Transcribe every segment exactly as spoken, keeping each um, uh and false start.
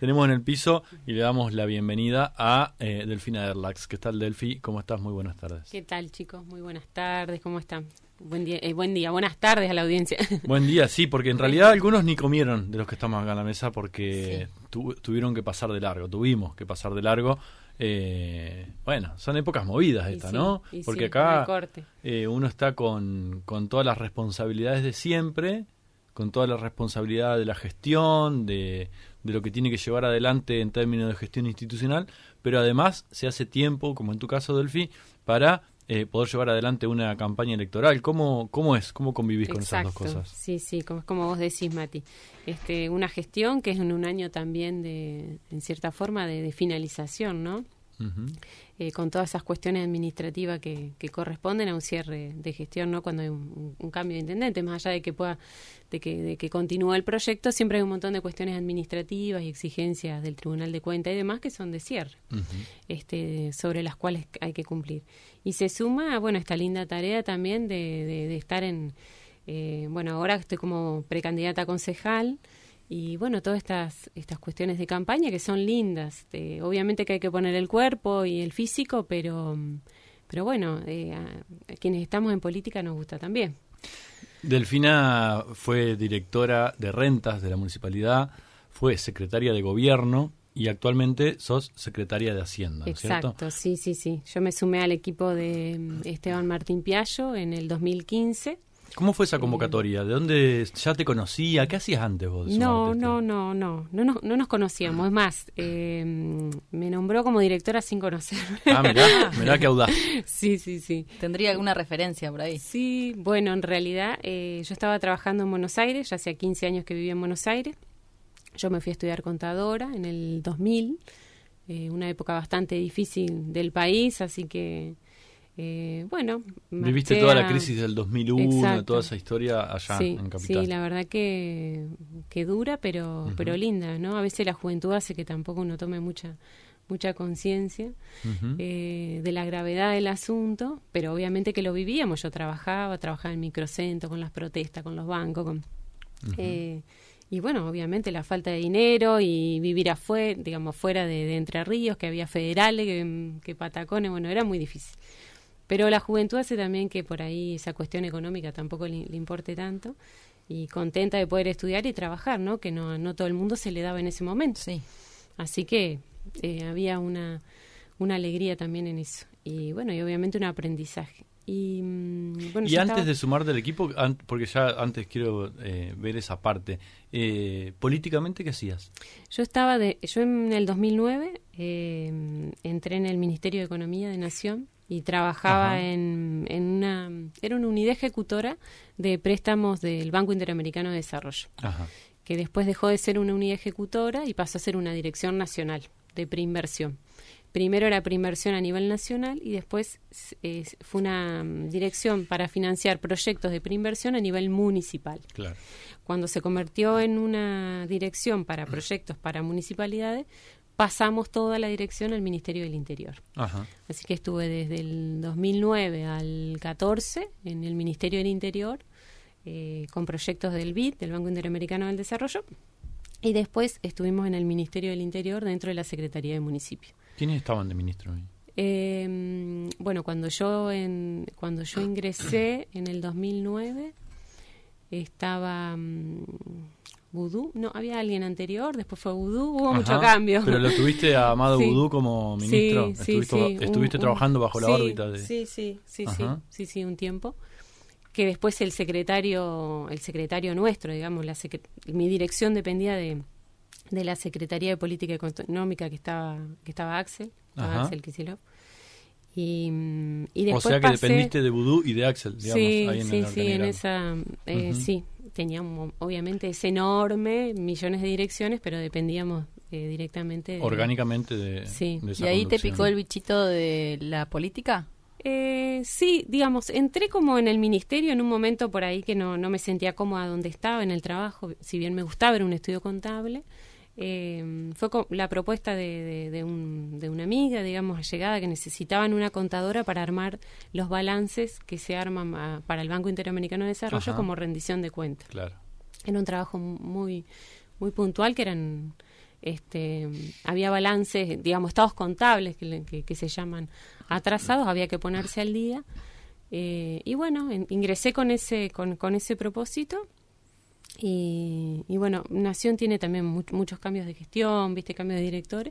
tenemos en el piso y le damos la bienvenida a eh, Delfina Erlax. ¿Qué tal, Delfi? ¿Cómo estás? Muy buenas tardes. ¿Qué tal, chicos? Muy buenas tardes, ¿cómo están? Buen día, eh, buen día, buenas tardes a la audiencia. Buen día, sí, porque en realidad algunos ni comieron de los que estamos acá en la mesa porque sí. tu, tuvieron que pasar de largo, tuvimos que pasar de largo. Eh, bueno, son épocas movidas estas, sí, ¿no? Porque sí, acá eh, uno está con, con todas las responsabilidades de siempre, con toda la responsabilidad de la gestión, de, de lo que tiene que llevar adelante en términos de gestión institucional, pero además se hace tiempo, como en tu caso, Delfi, para eh, poder llevar adelante una campaña electoral. ¿Cómo, cómo es? ¿Cómo convivís con Exacto. esas dos cosas? Sí, sí, como, como vos decís, Mati. Este, una gestión que es en un año también de, en cierta forma, de, de finalización, ¿no? Uh-huh. Eh, con todas esas cuestiones administrativas que, que corresponden a un cierre de gestión, ¿no? Cuando hay un, un cambio de intendente, más allá de que pueda, de que, de que continúe el proyecto, siempre hay un montón de cuestiones administrativas y exigencias del Tribunal de Cuentas y demás que son de cierre, uh-huh. este, sobre las cuales hay que cumplir. Y se suma, bueno, esta linda tarea también de, de, de estar en, eh, bueno, ahora estoy como precandidata a concejal. Y bueno, todas estas estas cuestiones de campaña que son lindas. Eh, obviamente que hay que poner el cuerpo y el físico, pero pero bueno, eh, a, a quienes estamos en política nos gusta también. Delfina fue directora de rentas de la municipalidad, fue secretaria de gobierno y actualmente sos secretaria de Hacienda, ¿no es cierto? Exacto, sí, sí, sí. Yo me sumé al equipo de Esteban Martín Piallo en el dos mil quince. ¿Cómo fue esa convocatoria? ¿De dónde ya te conocía? ¿Qué hacías antes vos? De no, no, no, no, no, no, no nos conocíamos. Es más, eh, me nombró como directora sin conocer. Ah, mirá, mirá qué audaz. Sí, sí, sí. ¿Tendría alguna referencia por ahí? Sí, bueno, en realidad eh, yo estaba trabajando en Buenos Aires, ya hacía quince años que vivía en Buenos Aires. Yo me fui a estudiar contadora en el dos mil, eh, una época bastante difícil del país, así que... Eh, bueno, viviste toda la crisis del dos mil uno, exacto. Toda esa historia allá sí, en Capital. Sí, la verdad que, que dura, pero uh-huh. pero linda, ¿no? A veces la juventud hace que tampoco uno tome mucha mucha conciencia uh-huh. eh, de la gravedad del asunto, pero obviamente que lo vivíamos. Yo trabajaba, trabajaba en microcentro, con las protestas, con los bancos, con uh-huh. eh, y bueno, obviamente la falta de dinero y vivir afuera, digamos, fuera de, de Entre Ríos, que había federales, que, que Patacones, bueno, era muy difícil. Pero la juventud hace también que por ahí esa cuestión económica tampoco le, le importe tanto, y contenta de poder estudiar y trabajar, ¿no? Que no, no todo el mundo se le daba en ese momento. Sí. Así que eh, había una, una alegría también en eso. Y bueno, y obviamente un aprendizaje. Y, bueno, y antes estaba... de sumar del equipo, an- porque ya antes quiero eh, ver esa parte, eh, políticamente, ¿qué hacías? Yo estaba de, yo en el dos mil nueve eh, entré en el Ministerio de Economía de Nación y trabajaba en, en una, era una unidad ejecutora de préstamos del Banco Interamericano de Desarrollo, Ajá. que después dejó de ser una unidad ejecutora y pasó a ser una dirección nacional de preinversión. Primero era preinversión a nivel nacional y después eh, fue una um, dirección para financiar proyectos de preinversión a nivel municipal. Claro. Cuando se convirtió en una dirección para proyectos para municipalidades, pasamos toda la dirección al Ministerio del Interior. Ajá. Así que estuve desde el dos mil nueve al catorce en el Ministerio del Interior eh, con proyectos del B I D, del Banco Interamericano del Desarrollo, y después estuvimos en el Ministerio del Interior dentro de la Secretaría de Municipio. ¿Quiénes estaban de ministro ahí? Eh, bueno, cuando yo en, cuando yo ingresé en el dos mil nueve estaba um, Vudú, no, había alguien anterior, después fue Vudú, hubo Ajá, mucho cambio. Pero lo tuviste a Amado sí. Vudú como ministro, sí, estuviste, sí, sí, estuviste un, trabajando bajo sí, la órbita de... Sí, sí, sí, sí, sí, sí, un tiempo. Que después el secretario, el secretario nuestro, digamos, la secre- mi dirección dependía de de la Secretaría de Política Económica que estaba que estaba Axel, estaba Axel Kicillof. Y, y después o sea que pasé, dependiste de Vudú y de Axel, digamos, sí, ahí en sí, el sí, en esa, eh, uh-huh. sí, teníamos, obviamente es enorme, millones de direcciones, pero dependíamos eh, directamente. De, Orgánicamente de, sí. de esa ¿Y ahí conducción. te picó el bichito de la política? Eh, sí, digamos, entré como en el ministerio en un momento por ahí que no, no me sentía cómoda donde estaba en el trabajo, si bien me gustaba, era un estudio contable. Eh, fue con la propuesta de, de, de, un, de una amiga, digamos, allegada, que necesitaban una contadora para armar los balances que se arman a, para el Banco Interamericano de Desarrollo. Ajá. Como rendición de cuentas. Claro. Era un trabajo muy muy puntual, que eran este, había balances, digamos, estados contables que, que, que se llaman atrasados, había que ponerse al día. Eh, y bueno, en, ingresé con ese, con, con ese propósito. Y, y bueno, Nación tiene también mu- muchos cambios de gestión, viste, cambios de directores.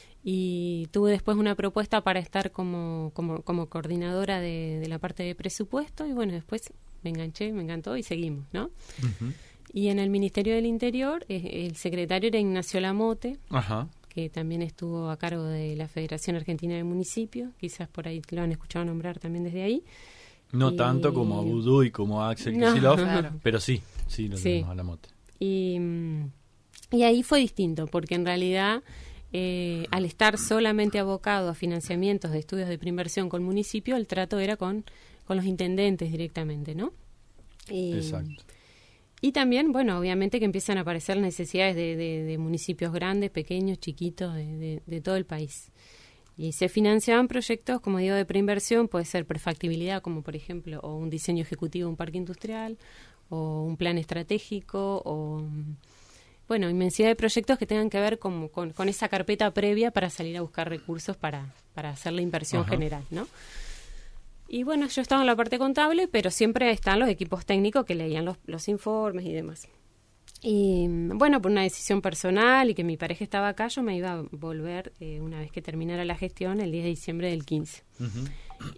Y tuve después una propuesta para estar como, como, como coordinadora de, de la parte de presupuesto. Y bueno, después me enganché, me encantó y seguimos, ¿no? Uh-huh. Y en el Ministerio del Interior, eh, el secretario era Ignacio Lamote, Ajá. que también estuvo a cargo de la Federación Argentina de Municipios. Quizás por ahí lo han escuchado nombrar también desde ahí. No y... tanto como a Vudú y como a Axel No, Kicillof, claro. pero sí, sí lo Sí. tenemos a Lamote. Y, y ahí fue distinto, porque en realidad, eh, al estar solamente abocado a financiamientos de estudios de preinversión con municipio, el trato era con, con los intendentes directamente, ¿no? Y, Exacto. Y también, bueno, obviamente que empiezan a aparecer necesidades de, de, de municipios grandes, pequeños, chiquitos, de, de, de todo el país. Y se financiaban proyectos, como digo, de preinversión, puede ser prefactibilidad, como por ejemplo, o un diseño ejecutivo de un parque industrial, o un plan estratégico, o, bueno, inmensidad de proyectos que tengan que ver con, con, con esa carpeta previa para salir a buscar recursos para, para hacer la inversión Ajá. general, ¿no? Y bueno, yo estaba en la parte contable, pero siempre están los equipos técnicos que leían los, los informes y demás. Y bueno, por una decisión personal y que mi pareja estaba acá, yo me iba a volver eh, una vez que terminara la gestión el diez de diciembre del quince. Uh-huh.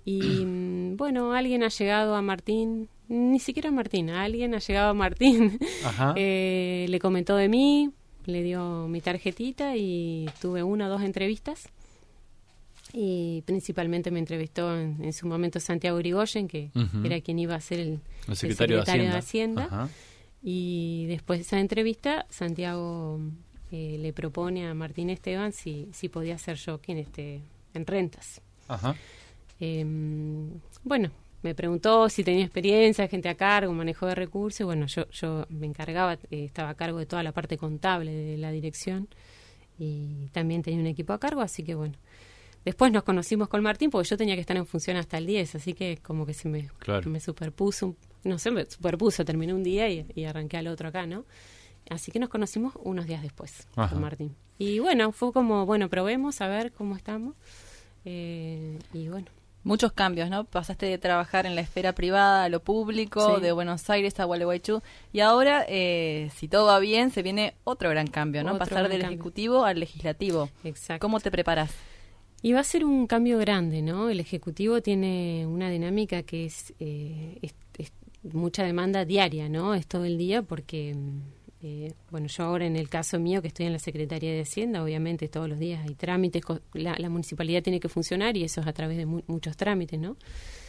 Y bueno, alguien ha llegado a Martín, ni siquiera a Martín, alguien ha llegado a Martín, Ajá. eh, le comentó de mí, le dio mi tarjetita y tuve una o dos entrevistas. Y principalmente me entrevistó en, en su momento Santiago Irigoyen, que Uh-huh. era quien iba a ser el, El secretario, el secretario de de Hacienda. Hacienda. Ajá. Y después de esa entrevista, Santiago eh, le propone a Martín Esteban si, si podía ser yo quien esté en rentas. Ajá. Eh, bueno, me preguntó si tenía experiencia, gente a cargo, manejo de recursos. Bueno, yo, yo me encargaba, eh, estaba a cargo de toda la parte contable de la dirección y también tenía un equipo a cargo, así que bueno. Después nos conocimos con Martín porque yo tenía que estar en función hasta el diez, así que como que se me, Claro. me superpuso, no sé, me superpuso, terminé un día y, y arranqué al otro acá, ¿no? Así que nos conocimos unos días después Ajá. con Martín. Y bueno, fue como, bueno, probemos a ver cómo estamos. Eh, y bueno. Muchos cambios, ¿no? Pasaste de trabajar en la esfera privada a lo público, Sí. de Buenos Aires a Gualeguaychú, y ahora, eh, si todo va bien, se viene otro gran cambio, ¿no? Otro Pasar gran del cambio. Ejecutivo al Legislativo. Exacto. ¿Cómo te preparas? Y va a ser un cambio grande, ¿no? El Ejecutivo tiene una dinámica que es, eh, es, es mucha demanda diaria, ¿no? Es todo el día porque, eh, bueno, yo ahora en el caso mío que estoy en la Secretaría de Hacienda, obviamente todos los días hay trámites, co- la, la municipalidad tiene que funcionar y eso es a través de mu- muchos trámites, ¿no?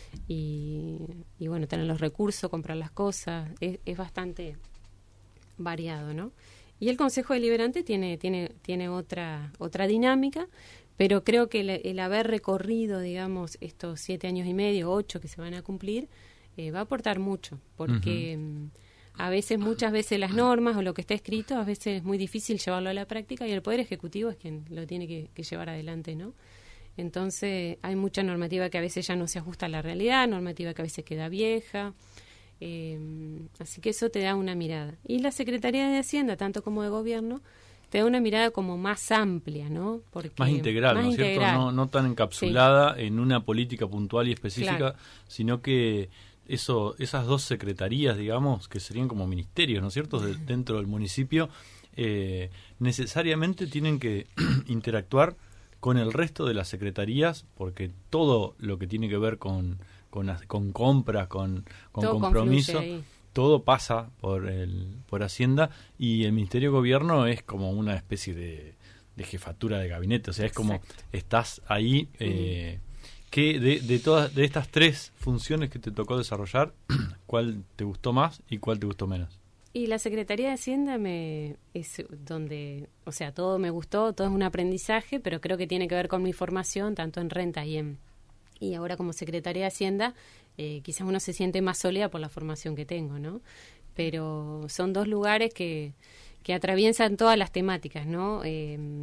Y, y bueno, tener los recursos, comprar las cosas, es, es bastante variado, ¿no? Y el Consejo Deliberante tiene, tiene, tiene otra, otra dinámica, pero creo que el, el haber recorrido, digamos, estos siete años y medio, ocho que se van a cumplir, eh, va a aportar mucho, porque uh-huh. a veces, muchas veces las normas o lo que está escrito, a veces es muy difícil llevarlo a la práctica y el Poder Ejecutivo es quien lo tiene que, que llevar adelante, ¿no? Entonces hay mucha normativa que a veces ya no se ajusta a la realidad, normativa que a veces queda vieja, eh, así que eso te da una mirada. Y la Secretaría de Hacienda, tanto como de Gobierno, te da una mirada como más amplia, ¿no? Porque más integral, más ¿no es cierto? No, no tan encapsulada sí. en una política puntual y específica, claro. sino que eso, esas dos secretarías, digamos, que serían como ministerios, ¿no es cierto?, de, dentro del municipio, eh, necesariamente tienen que interactuar con el resto de las secretarías, porque todo lo que tiene que ver con, con, con compras, con, con compromiso, todo pasa por el por Hacienda, y el Ministerio de Gobierno es como una especie de, de jefatura de gabinete, o sea, es como Exacto. estás ahí. Eh, ¿qué de, de todas de estas tres funciones que te tocó desarrollar, cuál te gustó más y cuál te gustó menos? Y la Secretaría de Hacienda me es donde, o sea, todo me gustó, todo es un aprendizaje, pero creo que tiene que ver con mi formación, tanto en renta y en y ahora como Secretaría de Hacienda, eh, quizás uno se siente más sólida por la formación que tengo, ¿no? Pero son dos lugares que, que atraviesan todas las temáticas, ¿no? Eh,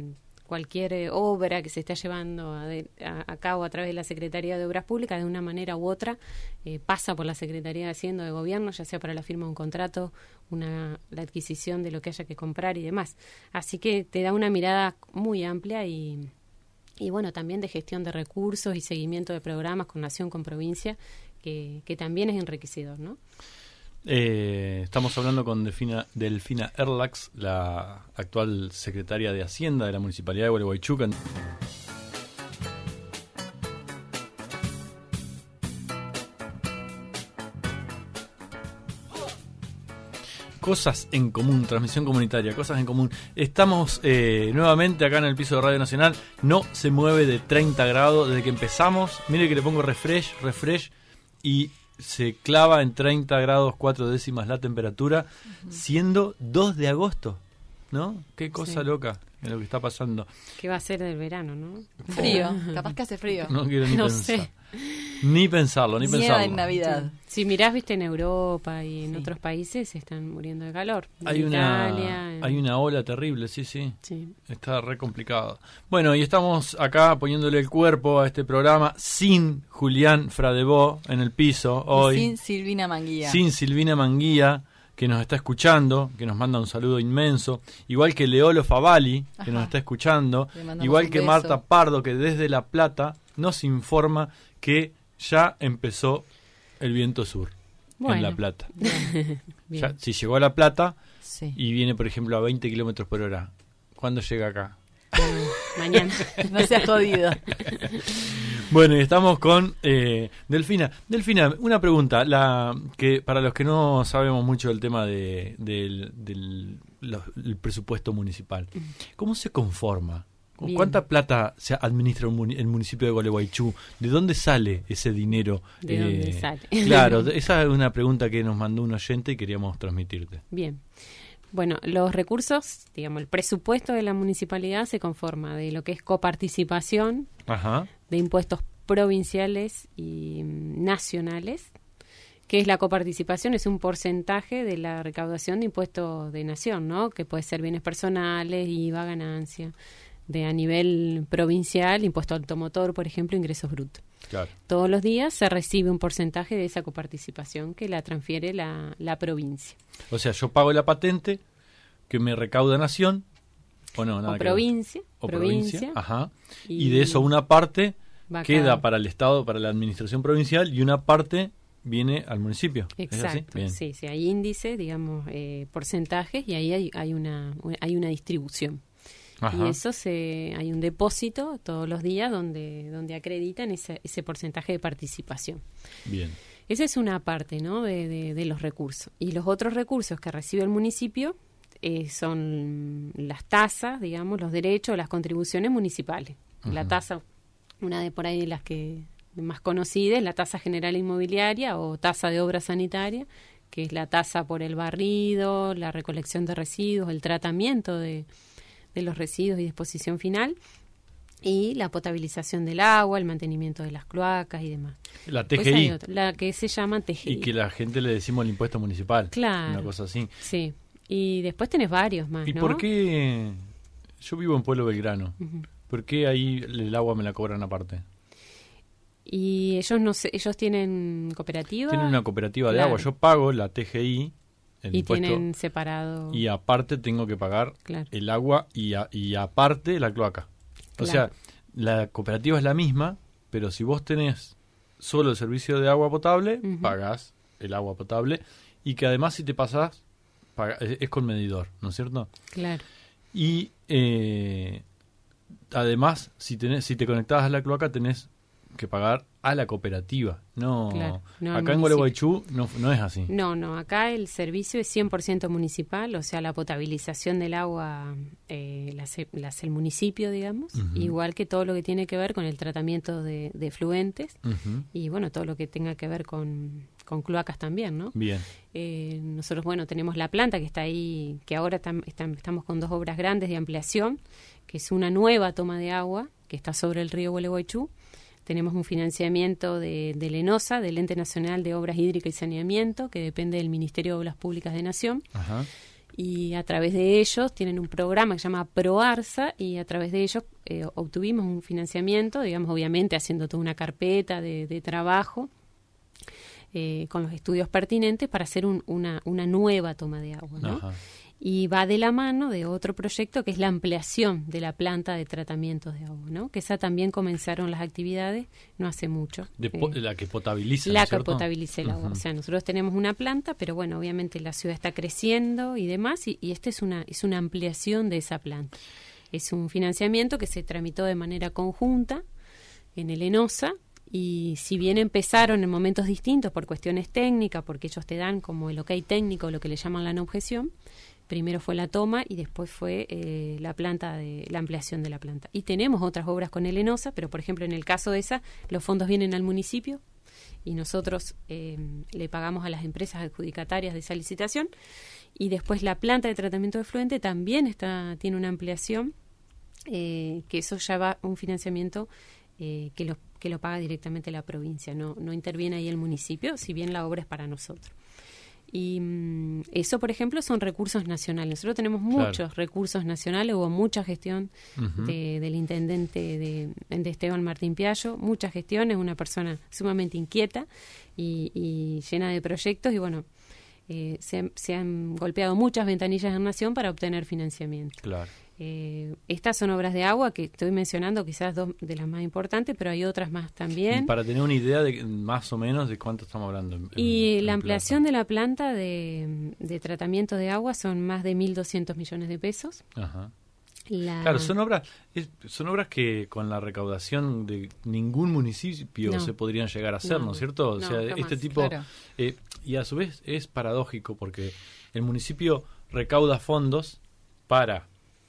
cualquier eh, obra que se está llevando a, de, a, a cabo a través de la Secretaría de Obras Públicas, de una manera u otra, eh, pasa por la Secretaría de Hacienda de Gobierno, ya sea para la firma de un contrato, una, la adquisición de lo que haya que comprar y demás. Así que te da una mirada muy amplia y, y bueno, también de gestión de recursos y seguimiento de programas con nación, con provincia, que, que también es enriquecedor, ¿no? Eh, estamos hablando con Delfina, Delfina Erlax, la actual secretaria de Hacienda de la Municipalidad de Gualeguaychú. Cosas en común, transmisión comunitaria, cosas en común. Estamos eh, nuevamente acá en el piso de Radio Nacional. No se mueve de treinta grados desde que empezamos. Mire que le pongo refresh, refresh y se clava en treinta grados cuatro décimas la temperatura, uh-huh. siendo dos de agosto, ¿no? Qué cosa sí. loca es lo que está pasando. ¿Qué va a ser del verano, no? Frío, capaz que hace frío. No quiero ni no pensar. Sé. Ni pensarlo, ni Nieva pensarlo. en Navidad. Si mirás, viste, en Europa y en sí. otros países se están muriendo de calor. En hay Italia, una en... hay una ola terrible, sí, sí, sí. Está re complicado. Bueno, y estamos acá poniéndole el cuerpo a este programa sin Julián Fradebó en el piso hoy. Y sin Silvina Manguía. Sin Silvina Manguía, que nos está escuchando, que nos manda un saludo inmenso, igual que Leolo Favali, que Ajá. nos está escuchando, igual que Marta Pardo, que desde La Plata nos informa que ya empezó el viento sur bueno. en La Plata. Bien. Ya, si llegó a La Plata sí. y viene, por ejemplo, a veinte kilómetros por hora, ¿cuándo llega acá? Bueno, mañana. No seas jodido. Bueno, y estamos con eh, Delfina. Delfina, una pregunta, la que para los que no sabemos mucho del tema de, del, del los, el presupuesto municipal, ¿cómo se conforma? Bien. ¿Cuánta plata se administra el municipio de Gualeguaychú? ¿De dónde sale ese dinero? ¿De eh, dónde sale? Claro, esa es una pregunta que nos mandó un oyente y queríamos transmitirte. Bien. Bueno, los recursos, digamos, el presupuesto de la municipalidad se conforma de lo que es coparticipación, Ajá. de impuestos provinciales y nacionales. ¿Qué es la coparticipación? Es un porcentaje de la recaudación de impuestos de nación, ¿no? Que puede ser bienes personales, I V A, ganancia. De a nivel provincial, impuesto automotor, por ejemplo, ingresos brutos. Claro. Todos los días se recibe un porcentaje de esa coparticipación que la transfiere la, la provincia. O sea, yo pago la patente que me recauda Nación, o no, nada o provincia, o provincia, provincia, ajá. Y, y de eso una parte queda cada... para el Estado, para la administración provincial, y una parte viene al municipio. Exacto, sí, sí, hay índices, digamos, eh, porcentajes, y ahí hay, hay una hay una distribución. Ajá. Y eso se hay un depósito todos los días donde donde acreditan ese, ese porcentaje de participación. Bien. Esa es una parte, ¿no? de, de, de los recursos. Y los otros recursos que recibe el municipio eh, son las tasas, digamos, los derechos, las contribuciones municipales. Ajá. La tasa, una de por ahí de las que más conocidas, la tasa general inmobiliaria o tasa de obra sanitaria, que es la tasa por el barrido, la recolección de residuos, el tratamiento de de los residuos y disposición final, y la potabilización del agua, el mantenimiento de las cloacas y demás. La T G I. Otra, la que se llama T G I. Y que la gente le decimos el impuesto municipal. Claro. Una cosa así. Sí. Y después tenés varios más, ¿Y ¿no? por qué? Yo vivo en Pueblo Belgrano. Uh-huh. ¿Por qué ahí el agua me la cobran aparte? Y ellos no sé, ellos tienen cooperativa. Tienen una cooperativa claro. de agua. Yo pago la T G I. El y impuesto, tienen separado. Y aparte tengo que pagar claro. el agua y, a, y aparte la cloaca. Claro. O sea, la cooperativa es la misma, pero si vos tenés solo el servicio de agua potable, uh-huh. pagás el agua potable, y que además si te pasás, pagás, es, es con medidor, ¿no es cierto? Claro. Y eh, además, si, tenés, si te conectás a la cloaca, tenés que pagar a la cooperativa. No, claro, no acá en Gualeguaychú no, no es así. No, no, acá el servicio es cien por ciento municipal, o sea, la potabilización del agua eh, la, hace, la hace el municipio, digamos, uh-huh. igual que todo lo que tiene que ver con el tratamiento de, de efluentes uh-huh. y, bueno, todo lo que tenga que ver con, con cloacas también, ¿no? Bien. Eh, nosotros, bueno, tenemos la planta que está ahí, que ahora tam, tam, estamos con dos obras grandes de ampliación, que es una nueva toma de agua que está sobre el río Gualeguaychú. Tenemos un financiamiento de, de LENOSA, del Ente Nacional de Obras Hídricas y Saneamiento, que depende del Ministerio de Obras Públicas de Nación. Ajá. y a través de ellos tienen un programa que se llama ProARSA y a través de ellos eh, obtuvimos un financiamiento, digamos, obviamente haciendo toda una carpeta de, de trabajo eh, con los estudios pertinentes para hacer un, una, una nueva toma de agua, ¿no? Ajá. Y va de la mano de otro proyecto que es la ampliación de la planta de tratamientos de agua, ¿no? Que esa también comenzaron las actividades no hace mucho. De po- eh, la que potabiliza, La ¿no es que cierto? potabiliza el agua. Uh-huh. O sea, nosotros tenemos una planta, pero bueno, obviamente la ciudad está creciendo y demás, y, y esta es una, es una ampliación de esa planta. Es un financiamiento que se tramitó de manera conjunta en el ENOSA, y si bien empezaron en momentos distintos por cuestiones técnicas, porque ellos te dan como el ok técnico, lo que le llaman la no objeción, primero fue la toma y después fue eh, la planta de la ampliación de la planta. Y tenemos otras obras con el ENOSA, pero por ejemplo en el caso de esa, los fondos vienen al municipio y nosotros eh, le pagamos a las empresas adjudicatarias de esa licitación, y después la planta de tratamiento de efluente también está tiene una ampliación, eh, que eso ya va un financiamiento eh, que lo que lo paga directamente la provincia, no no interviene ahí el municipio, si bien la obra es para nosotros. Y mm, eso, por ejemplo, son recursos nacionales. Nosotros tenemos muchos claro. recursos nacionales, hubo mucha gestión uh-huh. de, del intendente de, de Esteban Martín Piallo, muchas gestiones, una persona sumamente inquieta y, y llena de proyectos, y bueno, eh, se, se han golpeado muchas ventanillas en Nación para obtener financiamiento. Claro. Eh, estas son obras de agua que estoy mencionando, quizás dos de las más importantes, pero hay otras más también. Y para tener una idea de más o menos de cuánto estamos hablando. En, y en, la en ampliación plata. de la planta de, de tratamiento de agua son más de mil doscientos millones de pesos. Ajá. La... Claro, son obras es, son obras que con la recaudación de ningún municipio no. se podrían llegar a hacer, ¿no, ¿no es cierto? O no, sea, jamás, este tipo... Claro. Eh, y a su vez es paradójico porque el municipio recauda fondos para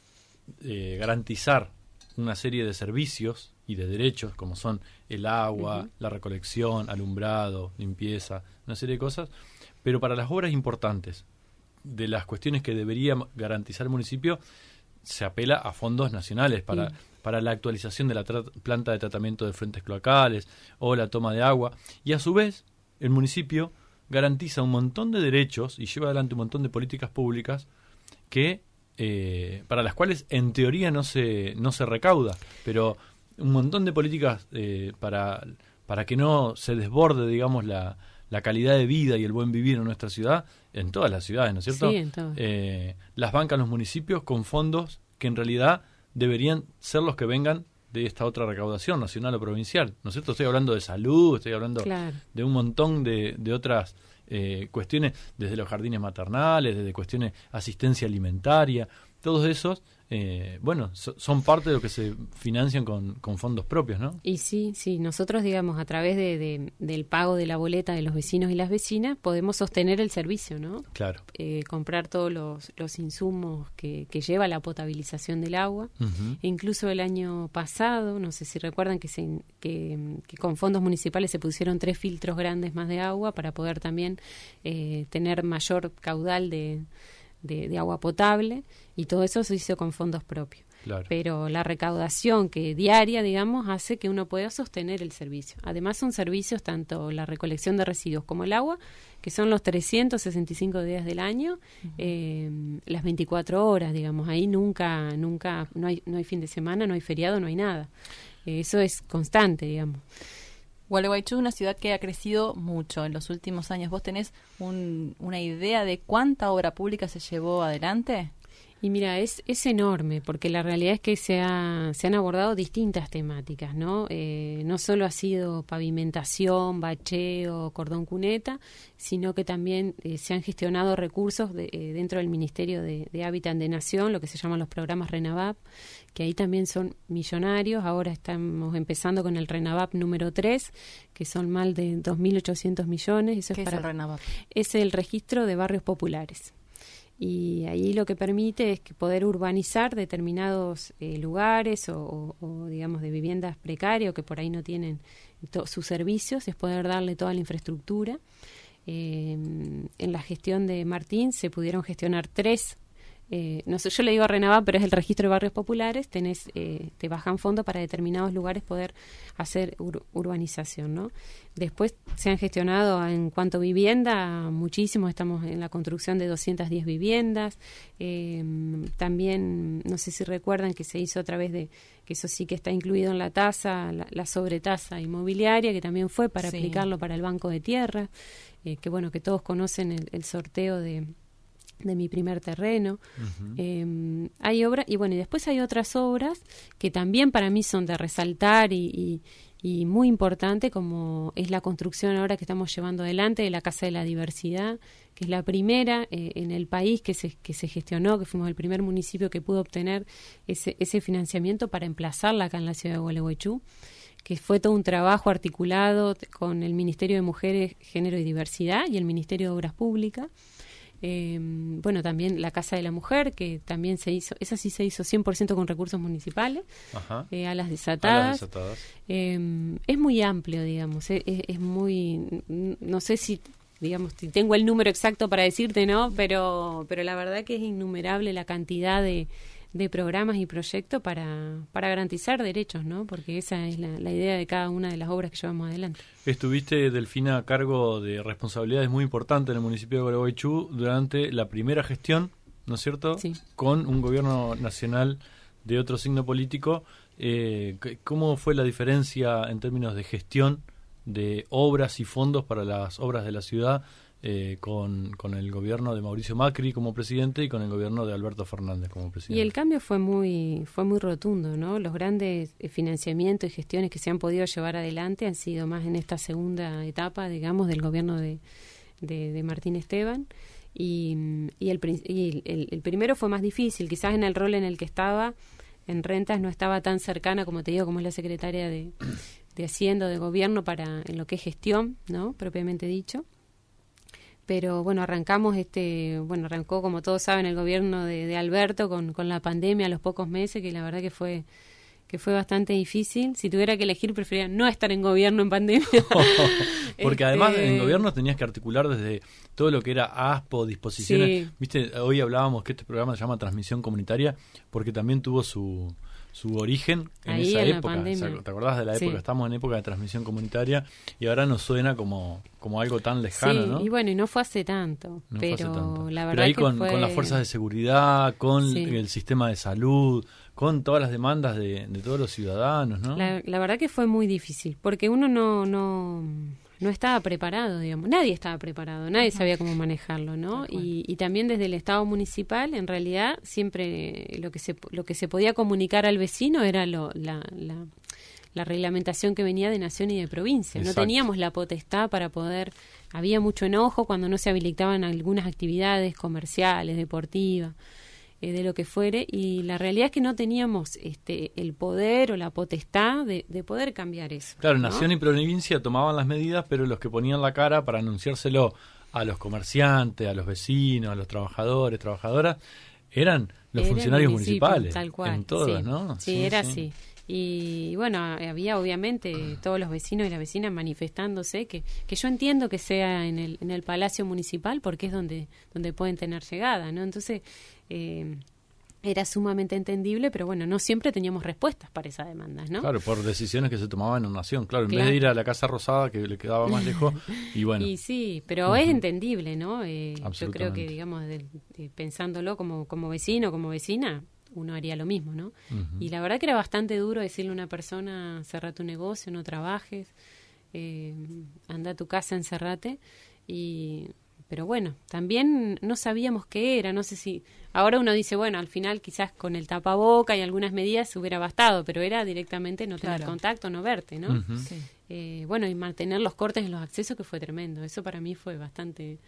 eh, garantizar una serie de servicios y de derechos como son el agua, uh-huh. la recolección, alumbrado, limpieza, una serie de cosas, pero para las obras importantes, de las cuestiones que debería garantizar el municipio, se apela a fondos nacionales para, sí. para la actualización de la tra- planta de tratamiento de efluentes cloacales o la toma de agua, y a su vez el municipio garantiza un montón de derechos y lleva adelante un montón de políticas públicas que eh, para las cuales en teoría no se no se recauda, pero un montón de políticas eh, para para que no se desborde, digamos, la la calidad de vida y el buen vivir en nuestra ciudad, en todas las ciudades, ¿no es cierto? Sí, en todas. Eh, las bancan los municipios con fondos que en realidad deberían ser los que vengan de esta otra recaudación nacional o provincial, ¿no es cierto? Estoy hablando de salud, estoy hablando claro. de un montón de, de otras eh, cuestiones, desde los jardines maternales, desde cuestiones asistencia alimentaria, todos esos, eh, bueno, so, son parte de lo que se financian con, con fondos propios, ¿no? Y sí, sí, nosotros, digamos, a través de, de, del pago de la boleta de los vecinos y las vecinas, podemos sostener el servicio, ¿no? Claro. Eh, comprar todos los, los insumos que, que lleva la potabilización del agua. Uh-huh. E incluso el año pasado, no sé si recuerdan que, se, que, que con fondos municipales se pusieron tres filtros grandes más de agua para poder también eh, tener mayor caudal de... De, de agua potable, y todo eso se hizo con fondos propios. Claro. Pero la recaudación que diaria, digamos, hace que uno pueda sostener el servicio. Además son servicios tanto la recolección de residuos como el agua, que son los trescientos sesenta y cinco días del año, uh-huh. eh, las veinticuatro horas, digamos, ahí nunca, nunca, no hay, no hay fin de semana, no hay feriado, no hay nada. Eh, eso es constante, digamos. Gualeguaychú es una ciudad que ha crecido mucho en los últimos años. ¿Vos tenés un, una idea de cuánta obra pública se llevó adelante? Y mira, es, es enorme, porque la realidad es que se, ha, se han abordado distintas temáticas, ¿no? Eh, no solo ha sido pavimentación, bacheo, cordón cuneta, sino que también eh, se han gestionado recursos de, eh, dentro del Ministerio de, de Hábitat de Nación, lo que se llaman los programas RENAVAP, que ahí también son millonarios. Ahora estamos empezando con el RENAVAP número tres, que son más de dos mil ochocientos millones. Eso ¿Qué es, es para, el RENAVAP? Es el registro de barrios populares. Y ahí lo que permite es que poder urbanizar determinados eh, lugares o, o, o, digamos, de viviendas precarias o que por ahí no tienen to- sus servicios, es poder darle toda la infraestructura. Eh, en la gestión de Martín se pudieron gestionar tres Eh, no sé, yo le digo RENAVAP, pero es el registro de barrios populares. Tenés, eh, te bajan fondos para determinados lugares poder hacer ur- urbanización, ¿no? Después se han gestionado en cuanto a vivienda, muchísimo. Estamos en la construcción de doscientas diez viviendas. Eh, también, no sé si recuerdan que se hizo a través de, que eso sí que está incluido en la tasa, la, la sobretasa inmobiliaria, que también fue para sí. aplicarlo para el Banco de Tierra. Eh, que bueno, que todos conocen el, el sorteo de de Mi Primer Terreno. Uh-huh. Eh, hay obras, y bueno, y después hay otras obras que también para mí son de resaltar y, y, y muy importante, como es la construcción ahora que estamos llevando adelante de la Casa de la Diversidad, que es la primera eh, en el país que se, que se gestionó, que fuimos el primer municipio que pudo obtener ese, ese financiamiento para emplazarla acá en la ciudad de Gualeguaychú, que fue todo un trabajo articulado con el Ministerio de Mujeres, Género y Diversidad y el Ministerio de Obras Públicas. Eh, bueno, también la Casa de la Mujer, que también se hizo, esa sí se hizo cien por ciento con recursos municipales. Ajá. Eh, a las desatadas, a las desatadas. Eh, es muy amplio, digamos, es, es muy, no sé si, digamos, si tengo el número exacto para decirte, ¿no? Pero, pero la verdad que es innumerable la cantidad de, de programas y proyectos para, para garantizar derechos, ¿no? Porque esa es la, la idea de cada una de las obras que llevamos adelante. Estuviste, Delfina, a cargo de responsabilidades muy importantes en el municipio de Gualeguaychú durante la primera gestión, ¿no es cierto? Sí. Con un gobierno nacional de otro signo político. Eh, ¿Cómo fue la diferencia en términos de gestión de obras y fondos para las obras de la ciudad eh, con, con el gobierno de Mauricio Macri como presidente y con el gobierno de Alberto Fernández como presidente? Y el cambio fue muy fue muy rotundo, ¿no? Los grandes financiamientos y gestiones que se han podido llevar adelante han sido más en esta segunda etapa, digamos, del gobierno de, de, de Martín Esteban. Y, y, el, y el, el primero fue más difícil, quizás en el rol en el que estaba, en rentas no estaba tan cercana, como te digo, como es la secretaria de, de Hacienda, de Gobierno, para en lo que es gestión, ¿no? Propiamente dicho. Pero bueno, arrancamos, este bueno, arrancó, como todos saben, el gobierno de, de Alberto con, con la pandemia a los pocos meses, que la verdad que fue que fue bastante difícil. Si tuviera que elegir, preferiría no estar en gobierno en pandemia. Porque este... además en gobierno tenías que articular desde todo lo que era ASPO, disposiciones. Sí. Viste, hoy hablábamos que este programa se llama Transmisión Comunitaria, porque también tuvo su... su origen en ahí esa en época. ¿Te acordás de la época? Sí. Estamos en época de transmisión comunitaria y ahora nos suena como, como algo tan lejano, sí, ¿no? Y bueno, y no fue hace tanto, no pero hace tanto. la verdad pero ahí que con, fue... con las fuerzas de seguridad, con sí. el sistema de salud, con todas las demandas de, de todos los ciudadanos, ¿no? La, la verdad que fue muy difícil, porque uno no... no no estaba preparado, digamos, nadie estaba preparado, nadie sabía cómo manejarlo, ¿no? Y, y también desde el Estado municipal, en realidad, siempre lo que se lo que se podía comunicar al vecino era lo, la, la, la reglamentación que venía de nación y de provincia. Exacto. No teníamos la potestad para poder, había mucho enojo cuando no se habilitaban algunas actividades comerciales, deportivas, Eh, de lo que fuere, y la realidad es que no teníamos este el poder o la potestad de, de poder cambiar eso. Claro, ¿no? Nación y provincia tomaban las medidas, pero los que ponían la cara para anunciárselo a los comerciantes, a los vecinos, a los trabajadores, trabajadoras, eran los era funcionarios municipales. Tal cual. En todas, sí. ¿no? Sí, sí era sí. así. Y bueno, había obviamente todos los vecinos y las vecinas manifestándose, que, que yo entiendo que sea en el, en el Palacio Municipal, porque es donde, donde pueden tener llegada, ¿no? Entonces, eh, era sumamente entendible, pero bueno, no siempre teníamos respuestas para esas demandas, ¿no? Claro, por decisiones que se tomaban en Nación, claro, en claro. vez de ir a la Casa Rosada, que le quedaba más lejos, y bueno. Y sí, pero uh-huh. es entendible, ¿no? Eh, yo creo que, digamos, de, de, pensándolo como, como vecino, como vecina, uno haría lo mismo, ¿no? Uh-huh. Y la verdad que era bastante duro decirle a una persona, cerra tu negocio, no trabajes, eh, anda a tu casa, encerrate, y... Pero bueno, también no sabíamos qué era, no sé si... Ahora uno dice, bueno, al final quizás con el tapaboca y algunas medidas hubiera bastado, pero era directamente no tener claro. contacto, no verte, ¿no? Uh-huh. Sí. Eh, bueno, y mantener los cortes en los accesos, que fue tremendo. Eso para mí fue bastante...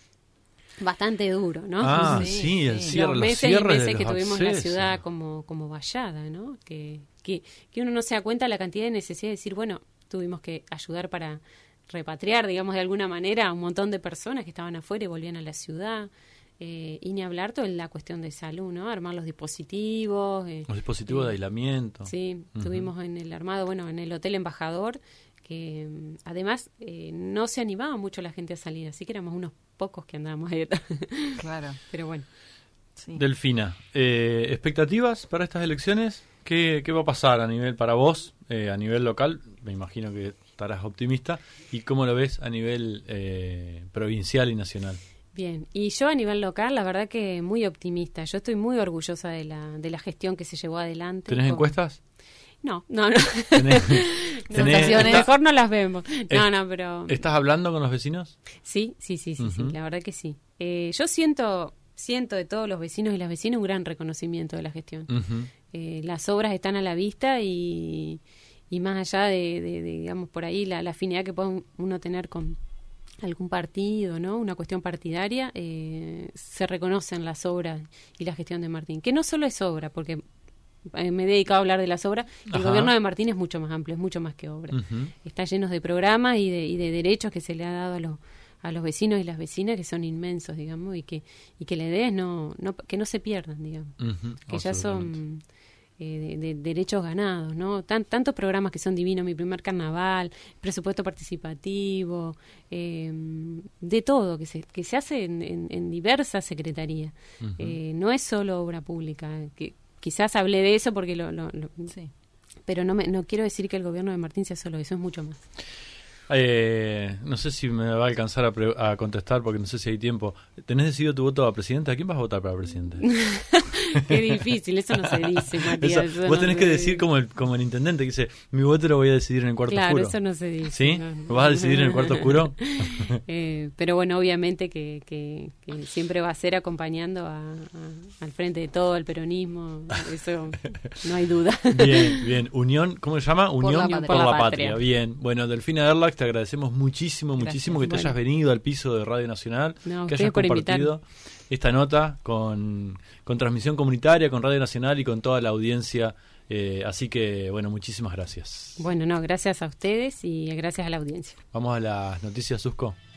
Bastante duro, ¿no? Ah, sí, sí el cierre, los meses los y meses que tuvimos accesos. La ciudad como, como vallada, ¿no? Que, que, que uno no se da cuenta de la cantidad de necesidad de decir, bueno, tuvimos que ayudar para... repatriar, digamos, de alguna manera a un montón de personas que estaban afuera y volvían a la ciudad, eh, y ni hablar toda la cuestión de salud, ¿no? Armar los dispositivos. Eh, los dispositivos eh, de aislamiento. Sí, uh-huh. Tuvimos en el armado, bueno, en el Hotel Embajador, que además eh, no se animaba mucho la gente a salir, así que éramos unos pocos que andábamos ahí. Claro. Pero bueno. Sí. Delfina, eh, ¿expectativas para estas elecciones? ¿Qué, qué va a pasar a nivel para vos, eh, a nivel local? Me imagino que estarás optimista. ¿Y cómo lo ves a nivel eh, provincial y nacional? Bien, y yo a nivel local, la verdad que muy optimista. Yo estoy muy orgullosa de la, de la gestión que se llevó adelante. ¿Tenés con... encuestas? No, no, no. ¿Tenés, no, tenés, está, está, mejor no las vemos. No, es, no, pero... ¿Estás hablando con los vecinos? Sí, sí, sí, sí, uh-huh. sí, la verdad que sí. Eh, yo siento, siento de todos los vecinos y las vecinas un gran reconocimiento de la gestión. Uh-huh. Eh, las obras están a la vista y, y más allá de, de, de, digamos, por ahí la, la afinidad que puede uno tener con algún partido, ¿no? Una cuestión partidaria, eh, se reconocen las obras y la gestión de Martín. Que no solo es obra, porque eh, me he dedicado a hablar de las obras. El Ajá. gobierno de Martín es mucho más amplio, es mucho más que obra. Uh-huh. Está lleno de programas y de, y de derechos que se le ha dado a los a los vecinos y las vecinas, que son inmensos, digamos, y que y que la idea es no, no que no se pierdan, digamos, Uh-huh. que ya son eh, de, de derechos ganados, ¿no? Tan, tantos programas que son divinos, Mi Primer Carnaval, presupuesto participativo, eh, de todo, que se que se hace en, en, en diversas secretarías. Uh-huh. Eh, no es solo obra pública, que quizás hablé de eso porque lo... lo, lo sí. Pero no, me, no quiero decir que el gobierno de Martín sea solo eso, es mucho más. Eh, no sé si me va a alcanzar a, pre- a contestar porque no sé si hay tiempo. ¿Tenés decidido tu voto a presidente? ¿A quién vas a votar para presidente? Qué difícil, eso no se dice, Matías. Eso, vos tenés no que decir como el, como el intendente que dice, mi voto lo voy a decidir en el cuarto claro, oscuro. Claro, eso no se dice. ¿Sí? No, ¿Lo vas a decidir en el cuarto oscuro? eh, pero bueno, obviamente que, que, que siempre va a ser acompañando a, a, al frente de todo, al peronismo, eso no hay duda. Bien, bien. Unión, ¿cómo se llama? Unión por la, por la, la patria. patria. Bien. Bueno, Delfina Erlach, te agradecemos muchísimo, Gracias. muchísimo que te bueno. hayas venido al piso de Radio Nacional, no, que hayas compartido invitar. esta nota con, con transmisión comunitaria, con Radio Nacional y con toda la audiencia. Eh, así que, bueno, muchísimas gracias. Bueno, no, gracias a ustedes y gracias a la audiencia. Vamos a las noticias, Susco.